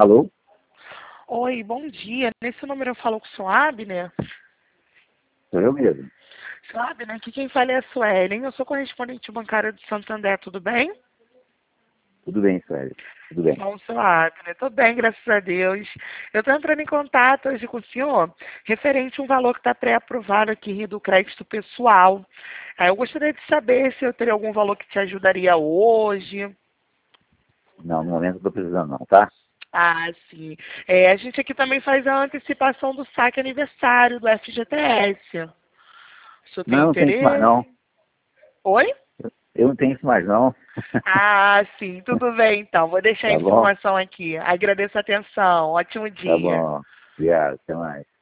Alô? Oi, bom dia. Nesse número eu falo com o seu Abner. Sou eu mesmo. Seu Abner, aqui quem fala é a Suelen. Eu sou correspondente bancária do Santander, tudo bem? Tudo bem, Sueli. Tudo bem. Bom, seu Abner, tô bem, graças a Deus. Eu tô entrando em contato hoje com o senhor, referente a um valor que está pré-aprovado aqui do crédito pessoal. Eu gostaria de saber se eu teria algum valor que te ajudaria hoje. Não, no momento não estou precisando não, tá? Ah, sim. A gente aqui também faz a antecipação do saque aniversário do FGTS. O senhor tem Não, não tem isso mais interesse? não. Oi? Eu não tenho isso mais não. Ah, sim, tudo bem então. Vou deixar a Tá bom? informação aqui. Agradeço a atenção. Ótimo Tá dia. bom. Obrigado. Até mais.